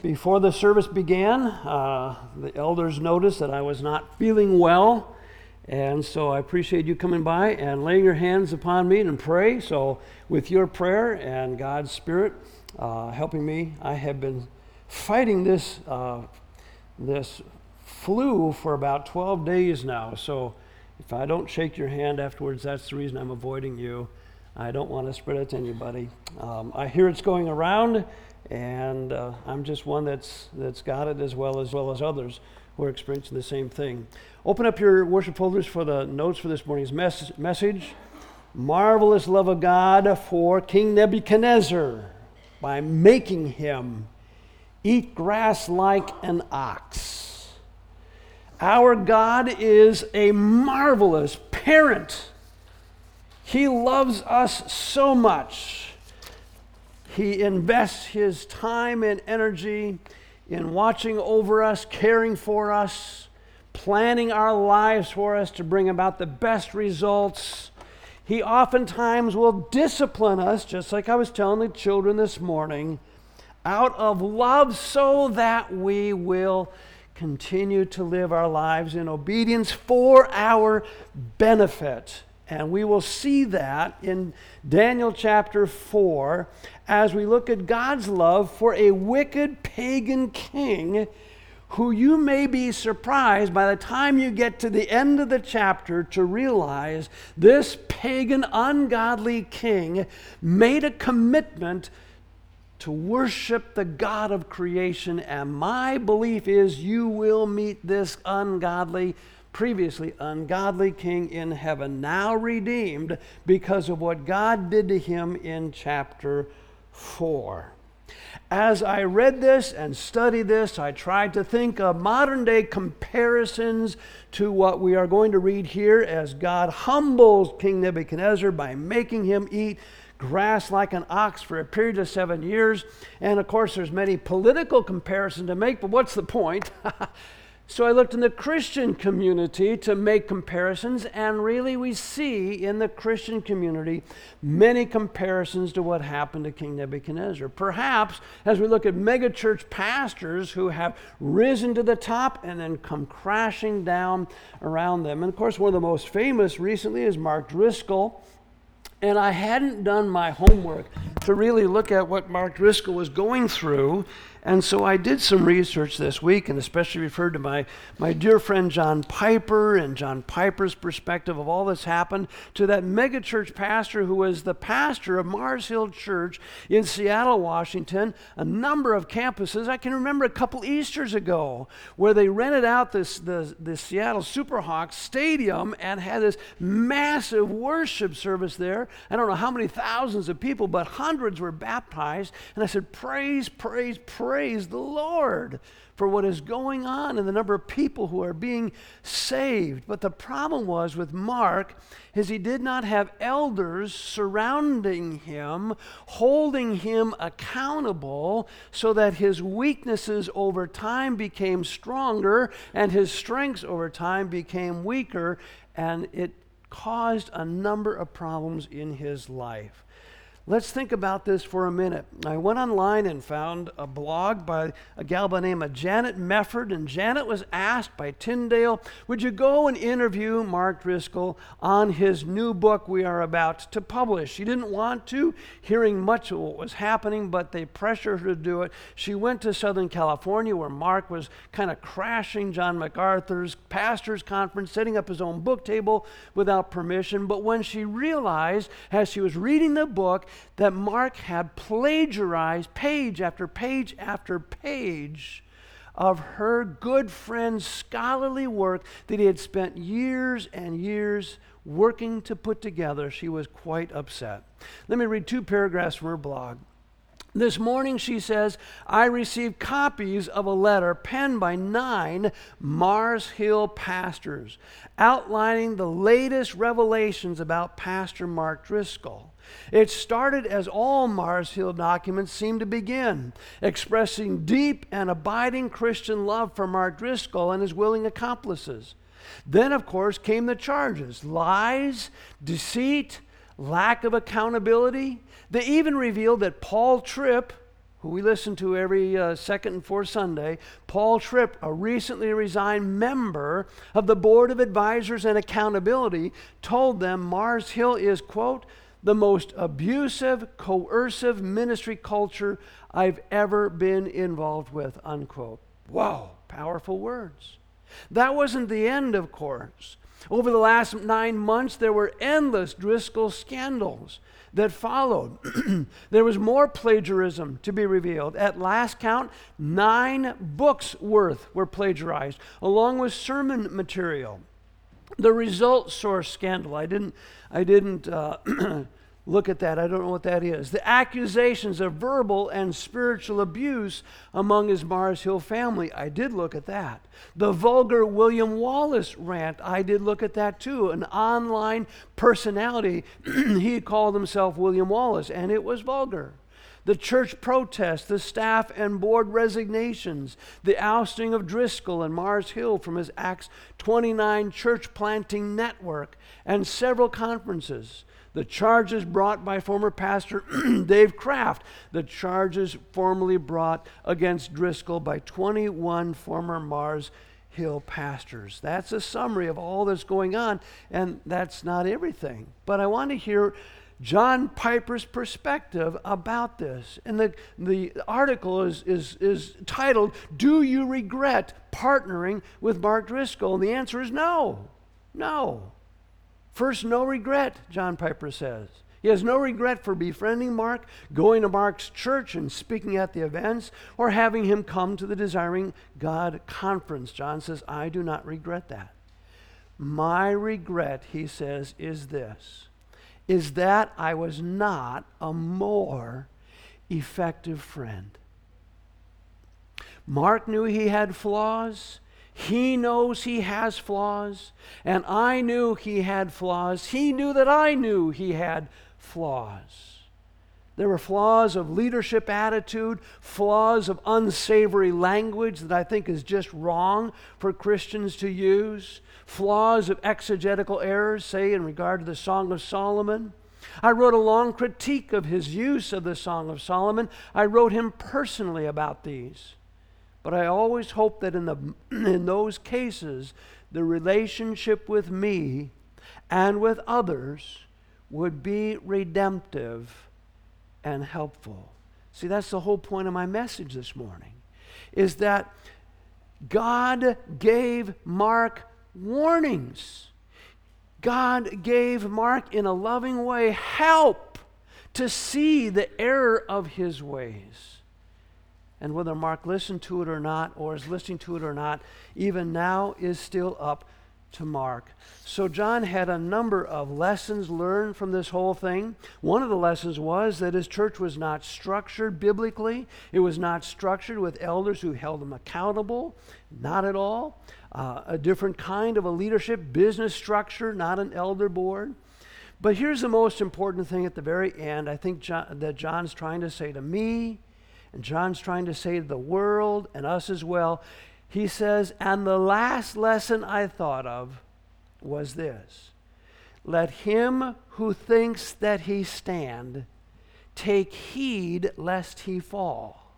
Before the service began, the elders noticed that I was not feeling well, and so I appreciate you coming by and laying your hands upon me and pray. So with your prayer and God's Spirit helping me, I have been fighting this flu for about 12 days now. So if I don't shake your hand afterwards, that's the reason I'm avoiding you. I don't want to spread it to anybody. I hear it's going around, and I'm just one that's got it as well as others who are experiencing the same thing. Open up your worship folders for the notes for this morning's message. Marvelous love of God for King Nebuchadnezzar by making him eat grass like an ox. Our God is a marvelous parent. He loves us so much. He invests his time and energy in watching over us, caring for us, planning our lives for us to bring about the best results. He oftentimes will discipline us, just like I was telling the children this morning, out of love so that we will continue to live our lives in obedience for our benefit. And we will see that in Daniel chapter 4 as we look at God's love for a wicked pagan king who you may be surprised by the time you get to the end of the chapter to realize this pagan, ungodly king made a commitment to worship the God of creation. And my belief is you will meet this previously ungodly king in heaven, now redeemed because of what God did to him in chapter 4. As I read this and studied this, I tried to think of modern day comparisons to what we are going to read here as God humbles King Nebuchadnezzar by making him eat grass like an ox for a period of 7 years. And of course, there's many political comparisons to make, but what's the point? So I looked in the Christian community to make comparisons, and really we see in the Christian community many comparisons to what happened to King Nebuchadnezzar. Perhaps as we look at megachurch pastors who have risen to the top and then come crashing down around them. And of course, one of the most famous recently is Mark Driscoll. And I hadn't done my homework to really look at what Mark Driscoll was going through. And so I did some research this week, and especially referred to my dear friend John Piper and John Piper's perspective of all that's happened to that megachurch pastor who was the pastor of Mars Hill Church in Seattle, Washington, a number of campuses. I can remember a couple Easters ago where they rented out the Seattle Superhawks Stadium and had this massive worship service there. I don't know how many thousands of people, but hundreds were baptized. And I said, praise the Lord for what is going on and the number of people who are being saved. But the problem was with Mark is he did not have elders surrounding him, holding him accountable so that his weaknesses over time became stronger and his strengths over time became weaker, and it caused a number of problems in his life. Let's think about this for a minute. I went online and found a blog by a gal by the name of Janet Mefford, and Janet was asked by Tyndale, would you go and interview Mark Driscoll on his new book we are about to publish? She didn't want to, hearing much of what was happening, but they pressured her to do it. She went to Southern California where Mark was kind of crashing John MacArthur's pastor's conference, setting up his own book table without permission. But when she realized, as she was reading the book, that Mark had plagiarized page after page after page of her good friend's scholarly work that he had spent years and years working to put together, she was quite upset. Let me read 2 paragraphs from her blog. This morning, she says, I received copies of a letter penned by 9 Mars Hill pastors outlining the latest revelations about Pastor Mark Driscoll. It started as all Mars Hill documents seem to begin, expressing deep and abiding Christian love for Mark Driscoll and his willing accomplices. Then, of course, came the charges: lies, deceit, lack of accountability. They even revealed that Paul Tripp, who we listen to every second and fourth Sunday, Paul Tripp, a recently resigned member of the Board of Advisors and Accountability, told them Mars Hill is, quote, the most abusive, coercive ministry culture I've ever been involved with, unquote. Wow, powerful words. That wasn't the end, of course. Over the last 9 months, there were endless Driscoll scandals that followed. There was more plagiarism to be revealed. At last count, 9 books worth were plagiarized, along with sermon material. The result source scandal, I didn't look at that. I don't know what that is. The accusations of verbal and spiritual abuse among his Mars Hill family, I did look at that. The vulgar William Wallace rant, I did look at that too. An online personality, he called himself William Wallace, and it was vulgar. The church protests, the staff and board resignations, the ousting of Driscoll and Mars Hill from his Acts 29 church planting network, and several conferences. The charges brought by former pastor Dave Kraft, the charges formally brought against Driscoll by 21 former Mars Hill pastors. That's a summary of all that's going on, and that's not everything. But I want to hear John Piper's perspective about this. And the article is titled, Do You Regret Partnering with Mark Driscoll? And the answer is no. No. First, no regret, John Piper says. He has no regret for befriending Mark, going to Mark's church and speaking at the events, or having him come to the Desiring God conference. John says, I do not regret that. My regret, he says, is this, is that I was not a more effective friend. Mark knew he had flaws. He knows he has flaws, and I knew he had flaws. He knew that I knew he had flaws. There were flaws of leadership attitude, flaws of unsavory language that I think is just wrong for Christians to use, flaws of exegetical errors, say in regard to the Song of Solomon. I wrote a long critique of his use of the Song of Solomon. I wrote him personally about these. But I always hope that in those cases, the relationship with me and with others would be redemptive and helpful. See, that's the whole point of my message this morning, is that God gave Mark warnings. God gave Mark, in a loving way, help to see the error of his ways. And whether Mark listened to it or not, or is listening to it or not, even now is still up to Mark. So John had a number of lessons learned from this whole thing. One of the lessons was that his church was not structured biblically. It was not structured with elders who held them accountable. Not at all. A different kind of a leadership, business structure, not an elder board. But here's the most important thing at the very end, I think that John's trying to say to me, and John's trying to say to the world and us as well. He says, and the last lesson I thought of was this: let him who thinks that he stand take heed lest he fall.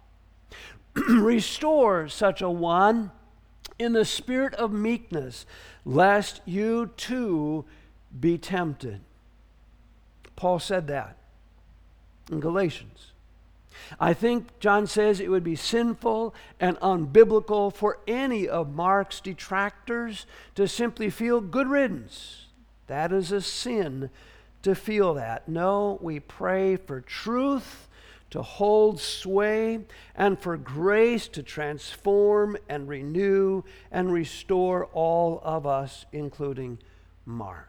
Restore such a one in the spirit of meekness, lest you too be tempted. Paul said that in Galatians. I think John says it would be sinful and unbiblical for any of Mark's detractors to simply feel good riddance. That is a sin to feel that. No, we pray for truth to hold sway and for grace to transform and renew and restore all of us, including Mark.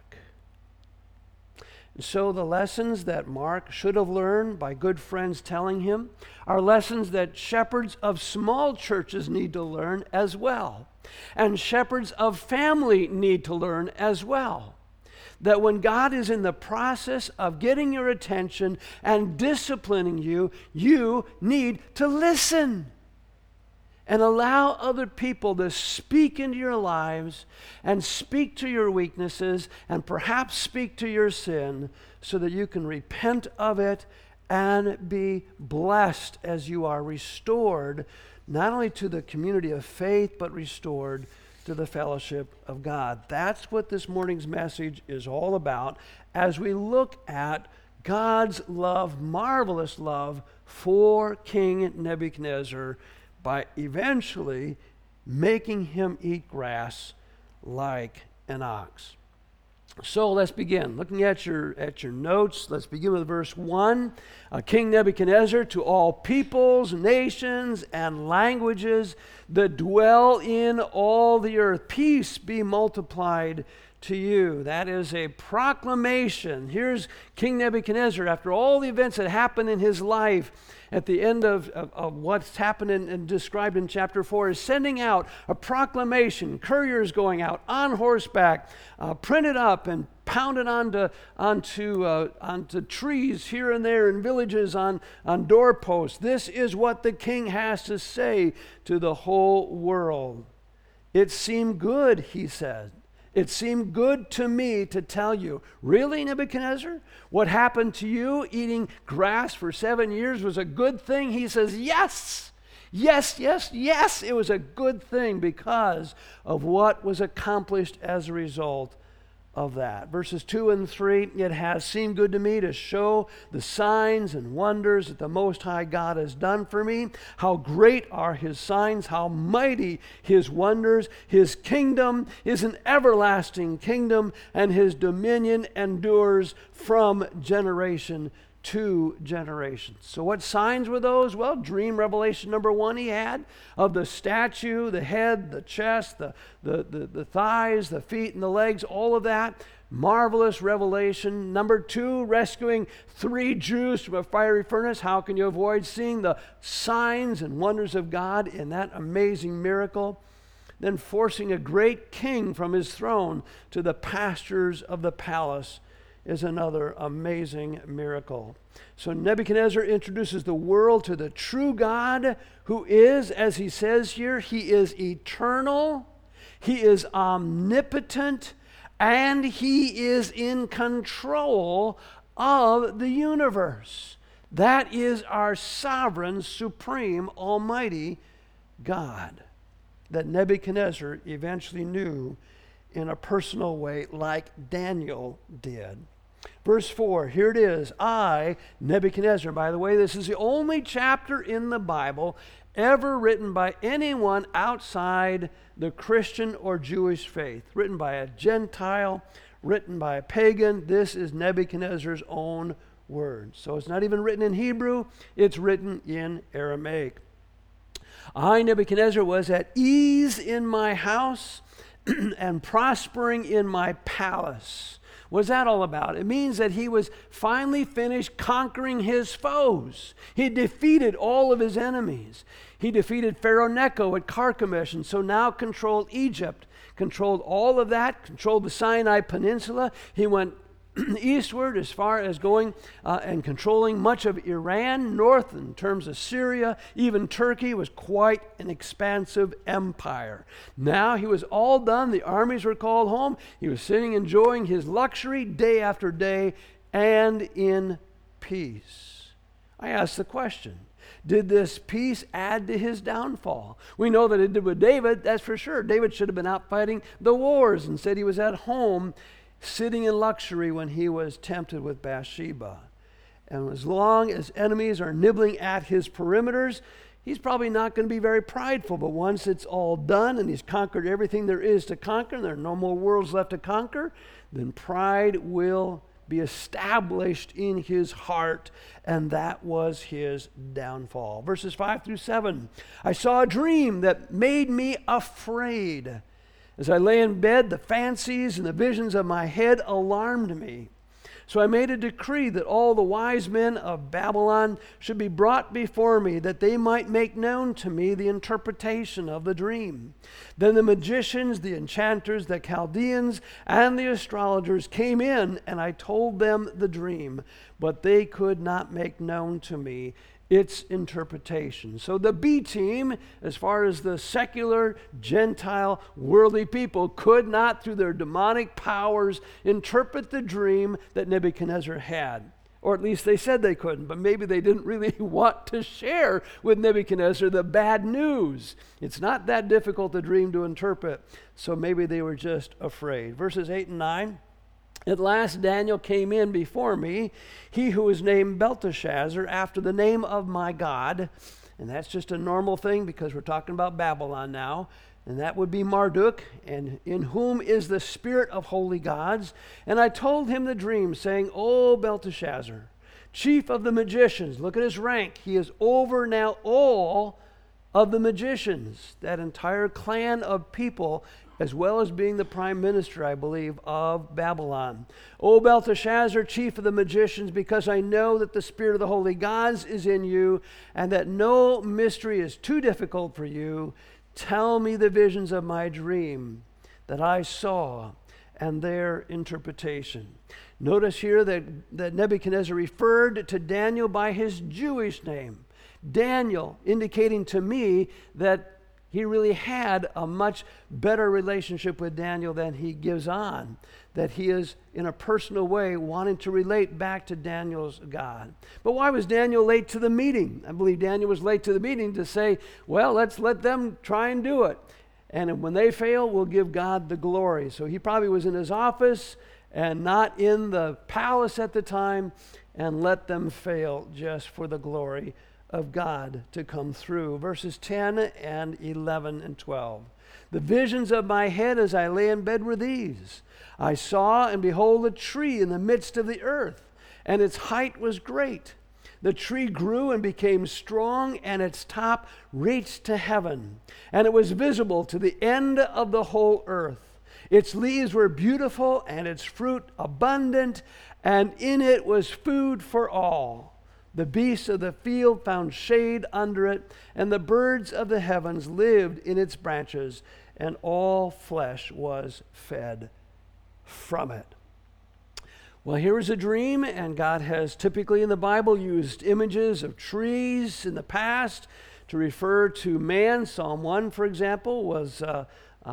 So the lessons that Mark should have learned by good friends telling him are lessons that shepherds of small churches need to learn as well. And shepherds of family need to learn as well. That when God is in the process of getting your attention and disciplining you, you need to listen. And allow other people to speak into your lives and speak to your weaknesses and perhaps speak to your sin so that you can repent of it and be blessed as you are restored, not only to the community of faith, but restored to the fellowship of God. That's what this morning's message is all about as we look at God's love, marvelous love for King Nebuchadnezzar by eventually making him eat grass like an ox. So let's begin. Looking at your notes, let's begin with verse 1. King Nebuchadnezzar, to all peoples, nations, and languages that dwell in all the earth, peace be multiplied to you. That is a proclamation. Here's King Nebuchadnezzar, after all the events that happened in his life, at the end of what's happened and described in chapter 4, is sending out a proclamation, couriers going out on horseback, printed up and pounded onto trees here and there in villages, on doorposts. This is what the king has to say to the whole world. It seemed good, he said. It seemed good to me to tell you. Really, Nebuchadnezzar? What happened to you eating grass for 7 years was a good thing? He says, yes. Yes, yes, yes. It was a good thing because of what was accomplished as a result of that. Verses 2 and 3, it has seemed good to me to show the signs and wonders that the Most High God has done for me. How great are his signs, how mighty his wonders. His kingdom is an everlasting kingdom, and his dominion endures from generation to generations. So what signs were those? Well, dream revelation number 1 he had of the statue, the head, the chest, the thighs, the feet, and the legs, all of that. Marvelous revelation. Number 2, rescuing 3 Jews from a fiery furnace. How can you avoid seeing the signs and wonders of God in that amazing miracle? Then forcing a great king from his throne to the pastures of the palace is another amazing miracle. So Nebuchadnezzar introduces the world to the true God, who is, as he says here, he is eternal, he is omnipotent, and he is in control of the universe. That is our sovereign, supreme, almighty God that Nebuchadnezzar eventually knew in a personal way, like Daniel did. Verse 4, here it is. I, Nebuchadnezzar, by the way, this is the only chapter in the Bible ever written by anyone outside the Christian or Jewish faith. Written by a Gentile, written by a pagan. This is Nebuchadnezzar's own words. So it's not even written in Hebrew, it's written in Aramaic. I, Nebuchadnezzar, was at ease in my house and prospering in my palace. What's that all about? It means that he was finally finished conquering his foes. He defeated all of his enemies. He defeated Pharaoh Necho at Carchemish, and so now controlled Egypt, controlled all of that, controlled the Sinai Peninsula. He went eastward as far as going and controlling much of Iran, north in terms of Syria, even Turkey. Was quite an expansive empire. Now he was all done. The armies were called home. He was sitting enjoying his luxury day after day and in peace. I ask the question, did this peace add to his downfall? We know that it did with David, that's for sure. David should have been out fighting the wars. Instead, he was at home sitting in luxury when he was tempted with Bathsheba. And as long as enemies are nibbling at his perimeters, he's probably not going to be very prideful. But once it's all done and he's conquered everything there is to conquer, and there are no more worlds left to conquer, then pride will be established in his heart, and that was his downfall. Verses 5 through 7. I saw a dream that made me afraid. As I lay in bed, the fancies and the visions of my head alarmed me. So I made a decree that all the wise men of Babylon should be brought before me, that they might make known to me the interpretation of the dream. Then the magicians, the enchanters, the Chaldeans, and the astrologers came in, and I told them the dream, but they could not make known to me its interpretation. So the B team, as far as the secular, Gentile, worldly people, could not, through their demonic powers, interpret the dream that Nebuchadnezzar had. Or at least they said they couldn't, but maybe they didn't really want to share with Nebuchadnezzar the bad news. It's not that difficult a dream to interpret, so maybe they were just afraid. Verses 8 and 9. At last Daniel came in before me, he who was named Belteshazzar, after the name of my God. And that's just a normal thing because we're talking about Babylon now. And that would be Marduk, and in whom is the spirit of holy gods. And I told him the dream, saying, O Belteshazzar, chief of the magicians, look at his rank. He is over now all of the magicians, that entire clan of people, as well as being the prime minister, I believe, of Babylon. O Belteshazzar, chief of the magicians, because I know that the spirit of the holy gods is in you, and that no mystery is too difficult for you, tell me the visions of my dream that I saw and their interpretation. Notice here that Nebuchadnezzar referred to Daniel by his Jewish name. Daniel, indicating to me that he really had a much better relationship with Daniel than he gives on, that he is in a personal way wanting to relate back to Daniel's God. But why was Daniel late to the meeting? I believe Daniel was late to the meeting to say, well, let's let them try and do it. And when they fail, we'll give God the glory. So he probably was in his office and not in the palace at the time, and let them fail just for the glory of God to come through. Verses 10 and 11 and 12. The visions of my head as I lay in bed were these. I saw, and behold, a tree in the midst of the earth, and its height was great. The tree grew and became strong, and its top reached to heaven, and it was visible to the end of the whole earth. Its leaves were beautiful, and its fruit abundant, and in it was food for all. The beasts of the field found shade under it, and the birds of the heavens lived in its branches, and all flesh was fed from it. Well, here is a dream, and God has typically in the Bible used images of trees in the past to refer to man. Psalm 1, for example, was a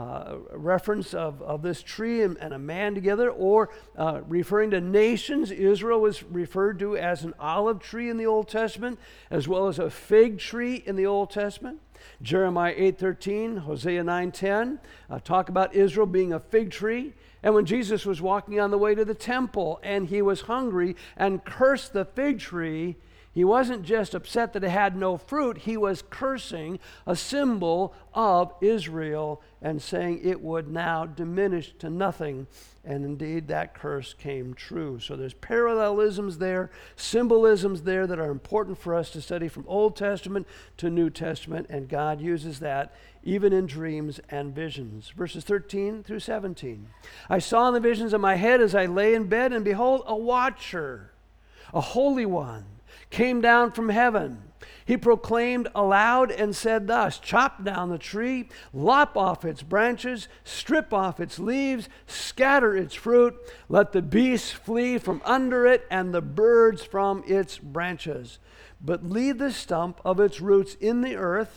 reference of this tree and a man together, or referring to nations. Israel was referred to as an olive tree in the Old Testament, as well as a fig tree in the Old Testament. Jeremiah 8:13, Hosea 9:10 talk about Israel being a fig tree. And when Jesus was walking on the way to the temple and he was hungry and cursed the fig tree, he wasn't just upset that it had no fruit. He was cursing a symbol of Israel and saying it would now diminish to nothing. And indeed, that curse came true. So there's parallelisms there, symbolisms there that are important for us to study from Old Testament to New Testament. And God uses that even in dreams and visions. Verses 13 through 17. I saw in the visions of my head as I lay in bed, and behold, a watcher, a holy one, came down from heaven. He proclaimed aloud and said thus, chop down the tree, lop off its branches, strip off its leaves, scatter its fruit, let the beasts flee from under it and the birds from its branches. But leave the stump of its roots in the earth,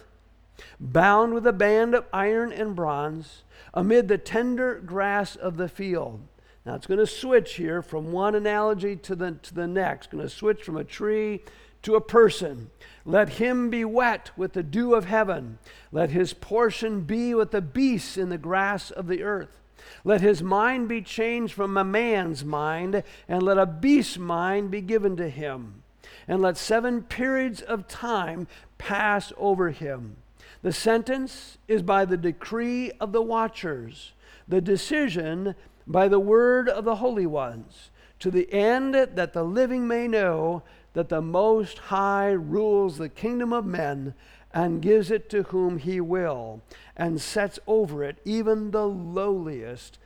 bound with a band of iron and bronze, amid the tender grass of the field. Now it's going to switch here from one analogy to the next. Going to switch from a tree to a person. Let him be wet with the dew of heaven. Let his portion be with the beasts in the grass of the earth. Let his mind be changed from a man's mind, and let a beast's mind be given to him. And let 7 periods of time pass over him. The sentence is by the decree of the watchers, the decision by the word of the holy ones, to the end that the living may know that the Most High rules the kingdom of men and gives it to whom he will, and sets over it even the lowliest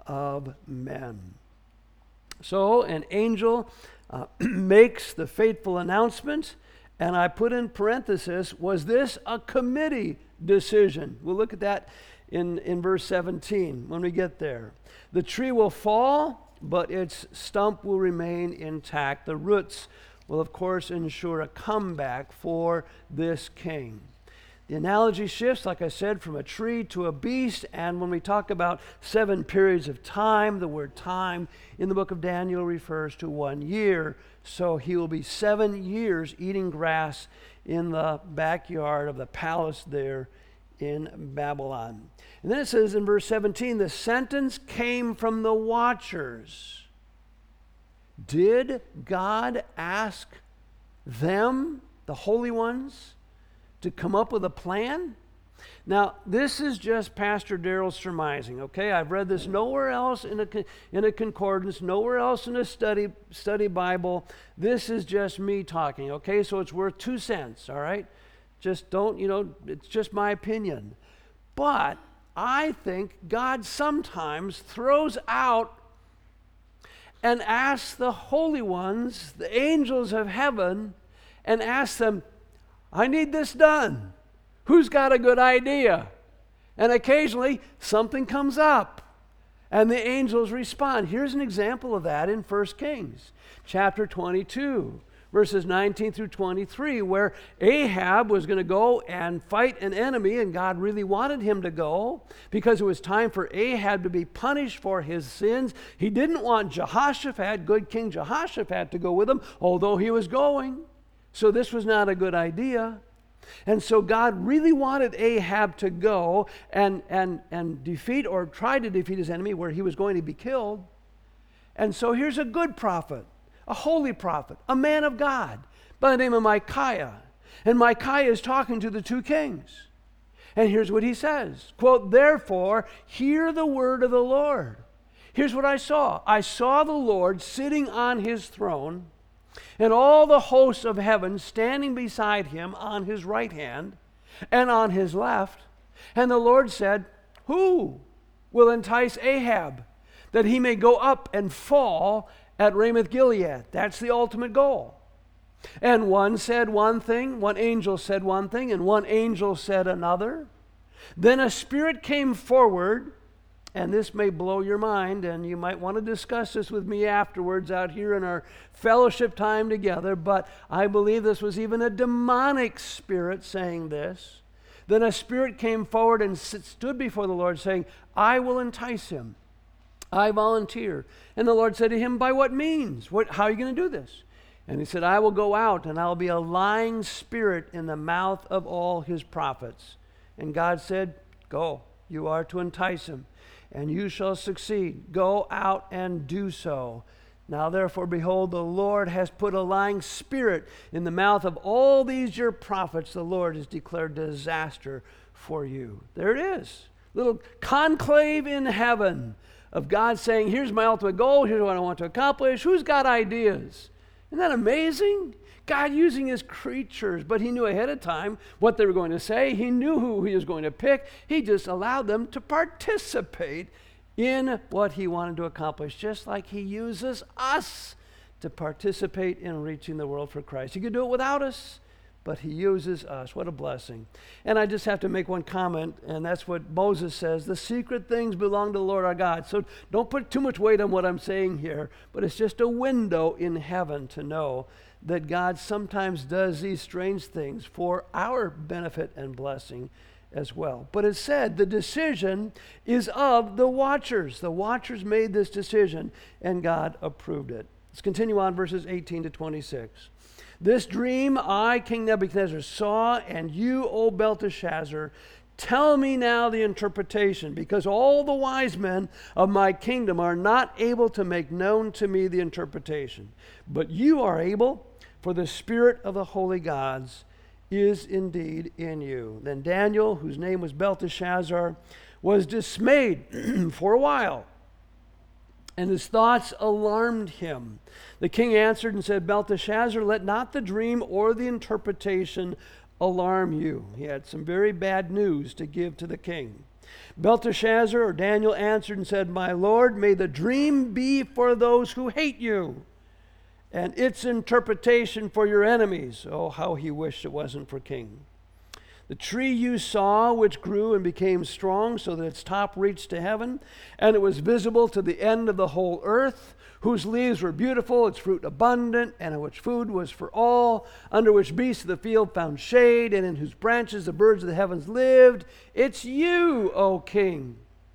of men. So an angel makes the fateful announcement, and I put in parenthesis, was this a committee decision? We'll look at that in verse 17 when we get there. The tree will fall, but its stump will remain intact. The roots will, of course, ensure a comeback for this king. The analogy shifts, like I said, from a tree to a beast. And when we talk about 7 periods of time, the word time in the book of Daniel refers to 1 year. So he will be 7 years eating grass in the backyard of the palace there in Babylon. And then it says in verse 17, the sentence came from the watchers. Did God ask them, the holy ones, to come up with a plan? Now, this is just Pastor Darrell's surmising, okay? I've read this nowhere else in a concordance, nowhere else in a study Bible. This is just me talking, okay? So it's worth 2 cents, all right? Just don't, it's just my opinion. But I think God sometimes throws out and asks the holy ones, the angels of heaven, and asks them, I need this done. Who's got a good idea? And occasionally something comes up and the angels respond. Here's an example of that in 1 Kings chapter 22, verses 19 through 23, where Ahab was going to go and fight an enemy, and God really wanted him to go because it was time for Ahab to be punished for his sins. He didn't want Jehoshaphat, good King Jehoshaphat, to go with him, although he was going. So this was not a good idea. And so God really wanted Ahab to go and defeat or try to defeat his enemy where he was going to be killed. And so here's a good prophet, a holy prophet, a man of God by the name of Micaiah. And Micaiah is talking to the 2 kings. And here's what he says, quote, therefore, hear the word of the Lord. Here's what I saw. I saw the Lord sitting on his throne, and all the hosts of heaven standing beside him on his right hand and on his left. And the Lord said, who will entice Ahab that he may go up and fall at Ramoth Gilead? That's the ultimate goal. And one said one thing, one angel said one thing, and one angel said another. Then a spirit came forward, and this may blow your mind, and you might want to discuss this with me afterwards out here in our fellowship time together, but I believe this was even a demonic spirit saying this. Then a spirit came forward and stood before the Lord saying, I will entice him. I volunteer. And the Lord said to him, by what means? How are you going to do this? And he said, I will go out and I'll be a lying spirit in the mouth of all his prophets. And God said, go, you are to entice him, and you shall succeed. Go out and do so. Now therefore, behold, the Lord has put a lying spirit in the mouth of all these your prophets. The Lord has declared disaster for you. There it is. Little conclave in heaven of God saying, here's my ultimate goal. Here's what I want to accomplish. Who's got ideas? Isn't that amazing? God using his creatures, but he knew ahead of time what they were going to say. He knew who he was going to pick. He just allowed them to participate in what he wanted to accomplish, just like he uses us to participate in reaching the world for Christ. He could do it without us, but he uses us. What a blessing. And I just have to make one comment, and that's what Moses says. The secret things belong to the Lord our God. So don't put too much weight on what I'm saying here, but it's just a window in heaven to know that God sometimes does these strange things for our benefit and blessing as well. But it said the decision is of the watchers. The watchers made this decision, and God approved it. Let's continue on verses 18 to 26. This dream I, King Nebuchadnezzar, saw, and you, O Belteshazzar, tell me now the interpretation, because all the wise men of my kingdom are not able to make known to me the interpretation. But you are able, for the spirit of the holy gods is indeed in you. Then Daniel, whose name was Belteshazzar, was dismayed for a while, and his thoughts alarmed him. The king answered and said, Belteshazzar, let not the dream or the interpretation alarm you. He had some very bad news to give to the king. Belteshazzar, or Daniel, answered and said, my lord, may the dream be for those who hate you, and its interpretation for your enemies. Oh, how he wished it wasn't for king. The tree you saw, which grew and became strong so that its top reached to heaven, and it was visible to the end of the whole earth, whose leaves were beautiful, its fruit abundant, and in which food was for all, under which beasts of the field found shade, and in whose branches the birds of the heavens lived. It's you, O King,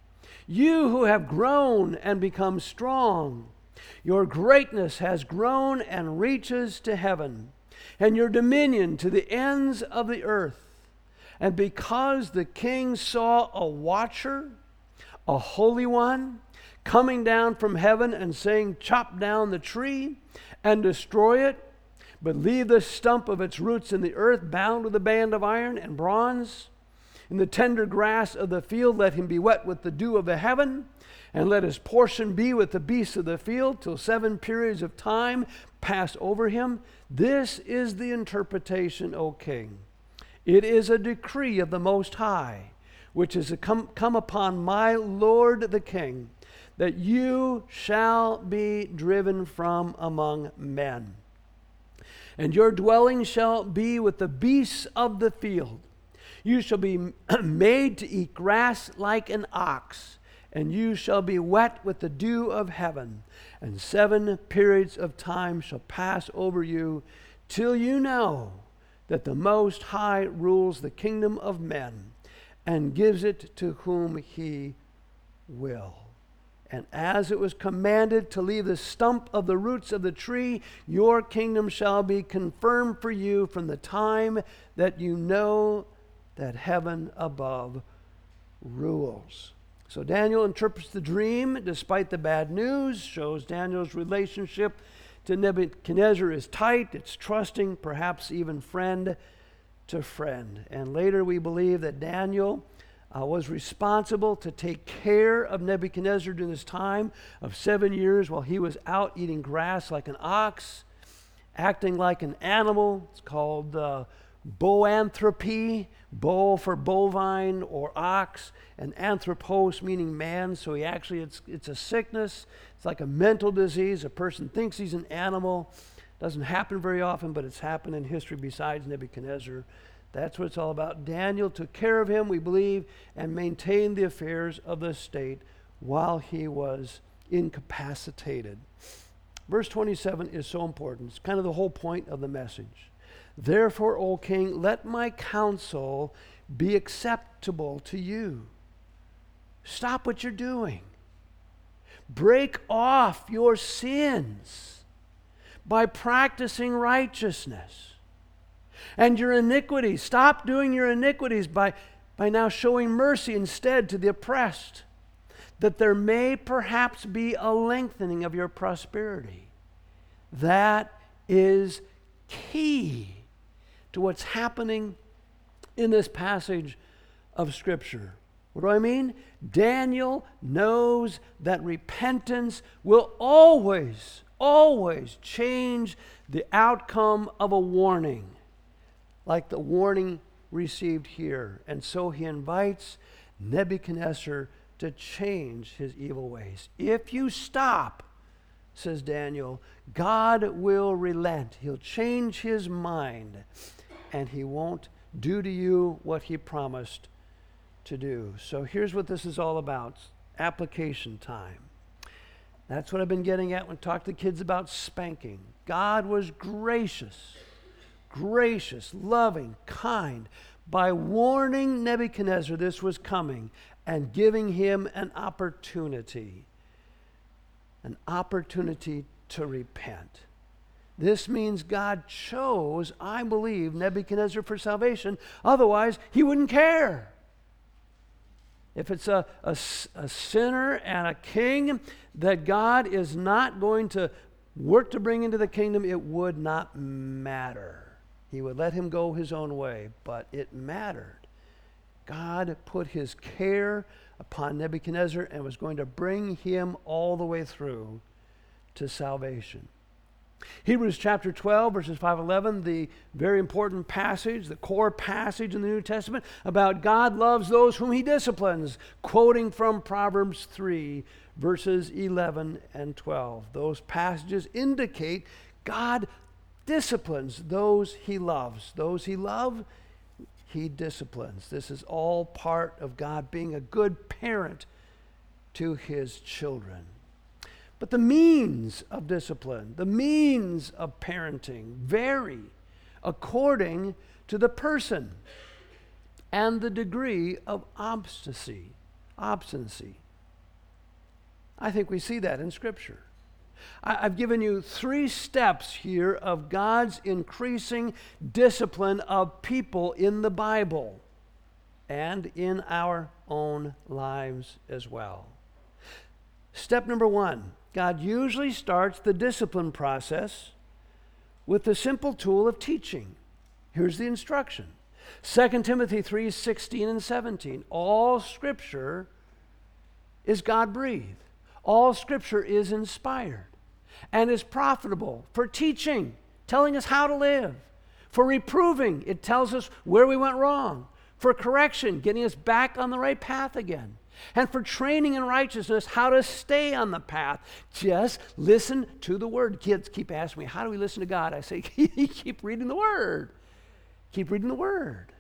you who have grown and become strong. Your greatness has grown and reaches to heaven, and your dominion to the ends of the earth. And because the king saw a watcher, a holy one, coming down from heaven and saying, chop down the tree and destroy it, but leave the stump of its roots in the earth, bound with a band of iron and bronze. In the tender grass of the field let him be wet with the dew of the heaven, and let his portion be with the beasts of the field, till 7 periods of time pass over him. This is the interpretation, O king. It is a decree of the Most High, which is come upon my Lord the King, that you shall be driven from among men. And your dwelling shall be with the beasts of the field. You shall be made to eat grass like an ox, and you shall be wet with the dew of heaven. And 7 periods of time shall pass over you, till you know that the Most High rules the kingdom of men and gives it to whom he will. And as it was commanded to leave the stump of the roots of the tree, your kingdom shall be confirmed for you from the time that you know that heaven above rules. So Daniel interprets the dream despite the bad news, shows Daniel's relationship to Nebuchadnezzar is tight, it's trusting, perhaps even friend to friend. And later we believe that Daniel was responsible to take care of Nebuchadnezzar during this time of 7 years while he was out eating grass like an ox, acting like an animal. It's called boanthropy, bo for bovine or ox, and anthropos meaning man. So he actually, it's a sickness. It's like a mental disease. A person thinks he's an animal. Doesn't happen very often, but it's happened in history besides Nebuchadnezzar. That's what it's all about. Daniel took care of him, we believe, and maintained the affairs of the state while he was incapacitated. Verse 27 is so important. It's kind of the whole point of the message. Therefore, O king, let my counsel be acceptable to you. Stop what you're doing. Break off your sins by practicing righteousness. And your iniquities, stop doing your iniquities by now showing mercy instead to the oppressed, that there may perhaps be a lengthening of your prosperity. That is key to what's happening in this passage of Scripture. What do I mean? Daniel knows that repentance will always change the outcome of a warning, like the warning received here. And so he invites Nebuchadnezzar to change his evil ways. If you stop, says Daniel, God will relent. He'll change his mind, and he won't do to you what he promised to do. So here's what this is all about. Application time. That's what I've been getting at when I talk to kids about spanking. God was gracious, loving, kind, by warning Nebuchadnezzar this was coming and giving him an opportunity to repent. This means God chose, I believe, Nebuchadnezzar for salvation. Otherwise, he wouldn't care. If it's a sinner and a king that God is not going to work to bring into the kingdom, it would not matter. He would let him go his own way, but it mattered. God put his care upon Nebuchadnezzar and was going to bring him all the way through to salvation. Hebrews chapter 12, verses 5-11, the very important passage, the core passage in the New Testament about God loves those whom he disciplines, quoting from Proverbs 3, verses 11 and 12. Those passages indicate God disciplines those he loves. Those he loves, he disciplines. This is all part of God being a good parent to his children. But the means of discipline, the means of parenting vary according to the person and the degree of obstinacy. I think we see that in Scripture. I've given you 3 steps here of God's increasing discipline of people in the Bible and in our own lives as well. Step number 1, God usually starts the discipline process with the simple tool of teaching. Here's the instruction. 2 Timothy 3:16 and 17. All Scripture is God-breathed. All Scripture is inspired and is profitable for teaching, telling us how to live, for reproving, it tells us where we went wrong, for correction, getting us back on the right path again, and for training in righteousness, how to stay on the path. Just listen to the Word. Kids keep asking me, how do we listen to God? I say, keep reading the Word. Keep reading the Word.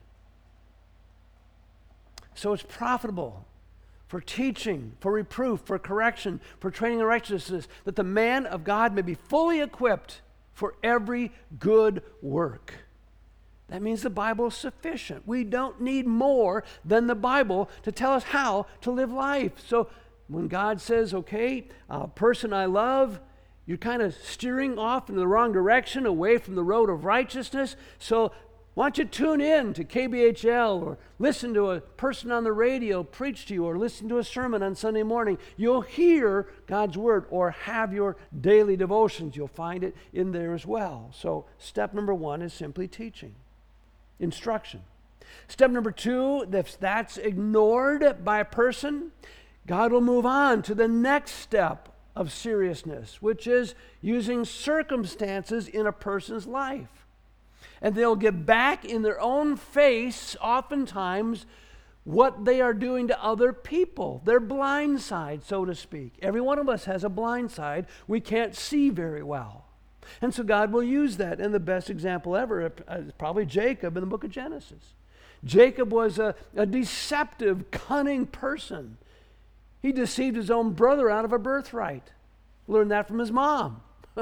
So it's profitable for teaching, for reproof, for correction, for training in righteousness, that the man of God may be fully equipped for every good work. That means the Bible is sufficient. We don't need more than the Bible to tell us how to live life. So when God says, okay, person I love, you're kind of steering off in the wrong direction, away from the road of righteousness. So why don't you tune in to KBHL or listen to a person on the radio preach to you or listen to a sermon on Sunday morning. You'll hear God's Word or have your daily devotions. You'll find it in there as well. So step number 1 is simply teaching, instruction. Step number 2, if that's ignored by a person, God will move on to the next step of seriousness, which is using circumstances in a person's life. And they'll get back in their own face, oftentimes, what they are doing to other people, their blind side, so to speak. Every one of us has a blind side we can't see very well. And so God will use that. And the best example ever is probably Jacob in the book of Genesis. Jacob was a deceptive, cunning person. He deceived his own brother out of a birthright. Learned that from his mom,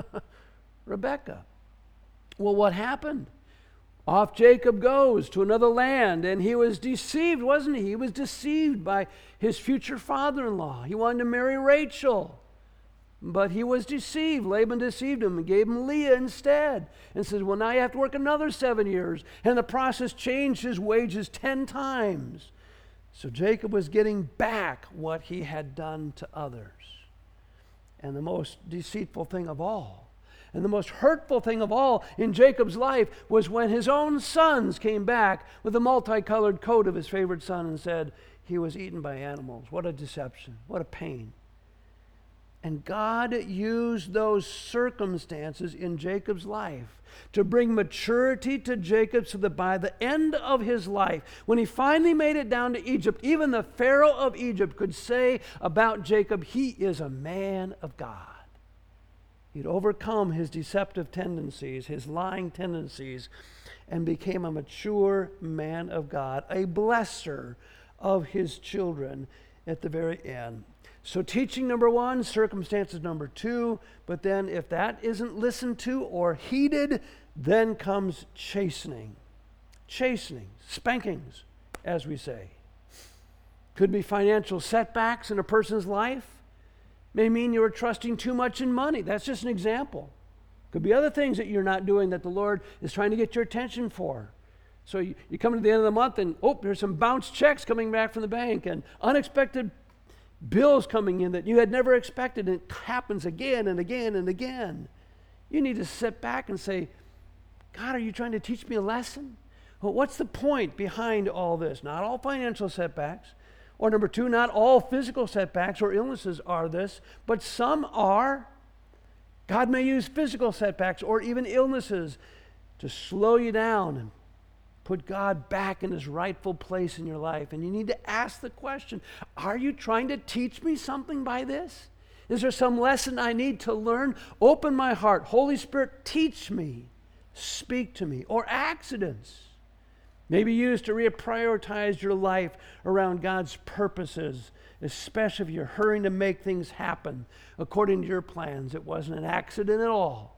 Rebekah. Well, what happened? Off Jacob goes to another land, and he was deceived, wasn't he? He was deceived by his future father-in-law. He wanted to marry Rachel, but he was deceived. Laban deceived him and gave him Leah instead, and said, well, now you have to work another 7 years. And in the process changed his wages 10 times. So Jacob was getting back what he had done to others. And the most deceitful thing of all, and the most hurtful thing of all in Jacob's life was when his own sons came back with the multicolored coat of his favorite son and said he was eaten by animals. What a deception. What a pain. And God used those circumstances in Jacob's life to bring maturity to Jacob so that by the end of his life, when he finally made it down to Egypt, even the Pharaoh of Egypt could say about Jacob, he is a man of God. He'd overcome his deceptive tendencies, his lying tendencies, and became a mature man of God, a blesser of his children at the very end. So teaching number 1, circumstances number 2, but then if that isn't listened to or heeded, then comes chastening. Chastening, spankings, as we say. Could be financial setbacks in a person's life. May mean you are trusting too much in money. That's just an example. Could be other things that you're not doing that the Lord is trying to get your attention for. So you come to the end of the month and, there's some bounced checks coming back from the bank and unexpected bills coming in that you had never expected. And it happens again and again and again. You need to sit back and say, God, are you trying to teach me a lesson? Well, what's the point behind all this? Not all financial setbacks. Or number 2, not all physical setbacks or illnesses are this, but some are. God may use physical setbacks or even illnesses to slow you down and put God back in his rightful place in your life. And you need to ask the question, are you trying to teach me something by this? Is there some lesson I need to learn? Open my heart. Holy Spirit, teach me. Speak to me. Or accidents. Maybe you used to reprioritize your life around God's purposes, especially if you're hurrying to make things happen according to your plans. It wasn't an accident at all.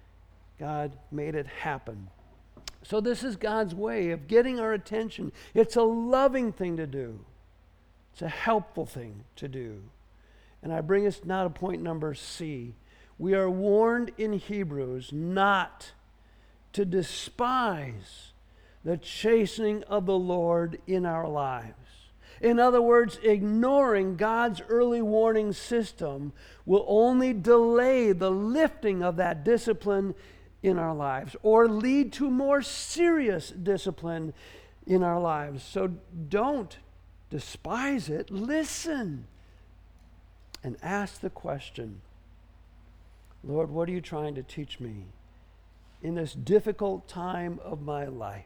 God made it happen. So this is God's way of getting our attention. It's a loving thing to do. It's a helpful thing to do. And I bring us now to point number C. We are warned in Hebrews not to despise the chastening of the Lord in our lives. In other words, ignoring God's early warning system will only delay the lifting of that discipline in our lives or lead to more serious discipline in our lives. So don't despise it. Listen and ask the question, Lord, what are you trying to teach me in this difficult time of my life?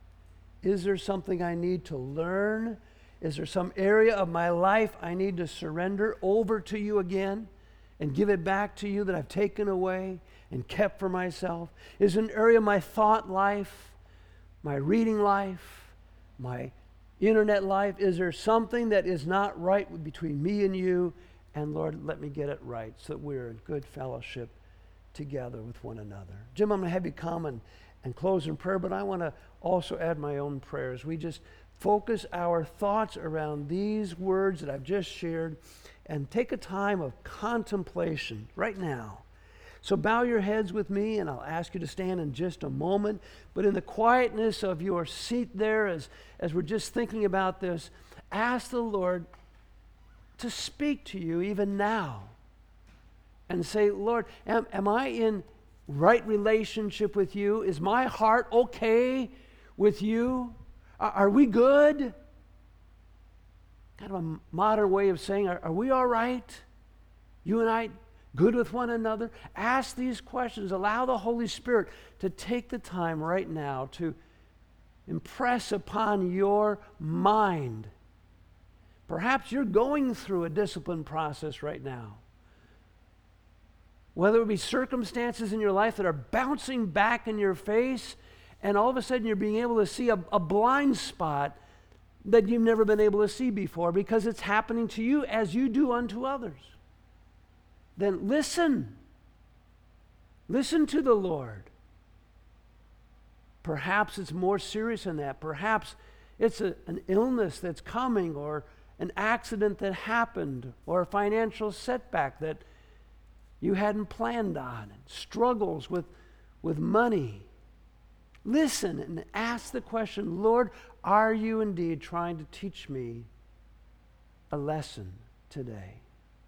Is there something I need to learn? Is there some area of my life I need to surrender over to you again and give it back to you that I've taken away and kept for myself? Is there an area of my thought life, my reading life, my internet life? Is there something that is not right between me and you? And Lord, let me get it right so that we're in good fellowship together with one another. Jim, I'm going to have you come and close in prayer, but I want to also add my own prayers. We just focus our thoughts around these words that I've just shared and take a time of contemplation right now. So bow your heads with me, and I'll ask you to stand in just a moment. But in the quietness of your seat there, as we're just thinking about this, ask the Lord to speak to you even now and say, Lord, am I in right relationship with you? Is my heart okay with you? Are we good? Kind of a modern way of saying, are we all right? You and I good with one another? Ask these questions. Allow the Holy Spirit to take the time right now to impress upon your mind. Perhaps you're going through a discipline process right now. Whether it be circumstances in your life that are bouncing back in your face, and all of a sudden you're being able to see a blind spot that you've never been able to see before because it's happening to you as you do unto others. Then listen. Listen to the Lord. Perhaps it's more serious than that. Perhaps it's an illness that's coming, or an accident that happened, or a financial setback that you hadn't planned on, and struggles with money. Listen and ask the question, Lord, are you indeed trying to teach me a lesson today?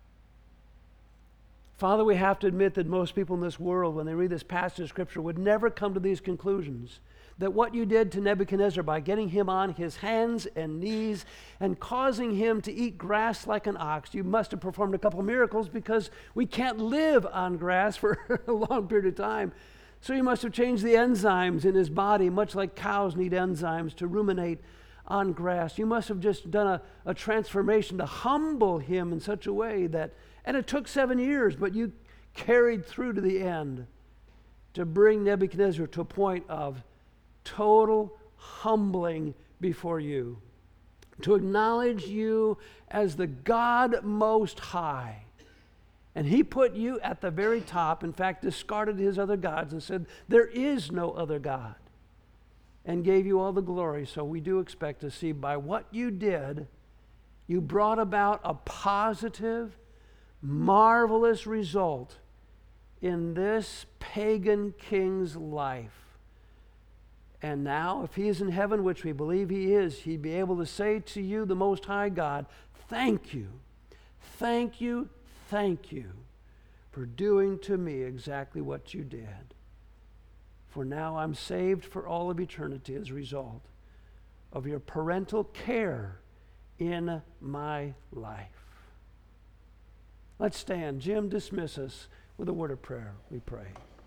Father, we have to admit that most people in this world, when they read this passage of Scripture, would never come to these conclusions. That what you did to Nebuchadnezzar by getting him on his hands and knees and causing him to eat grass like an ox, you must have performed a couple of miracles, because we can't live on grass for a long period of time. So you must have changed the enzymes in his body, much like cows need enzymes to ruminate on grass. You must have just done a transformation to humble him in such a way that, and it took 7 years, but you carried through to the end to bring Nebuchadnezzar to a point of total humbling before you, to acknowledge you as the God Most High. And he put you at the very top, in fact, discarded his other gods and said, there is no other God, and gave you all the glory. So we do expect to see by what you did, you brought about a positive, marvelous result in this pagan king's life. And now, if he is in heaven, which we believe he is, he'd be able to say to you, the Most High God, thank you, thank you, thank you for doing to me exactly what you did. For now I'm saved for all of eternity as a result of your parental care in my life. Let's stand. Jim, dismiss us with a word of prayer, we pray.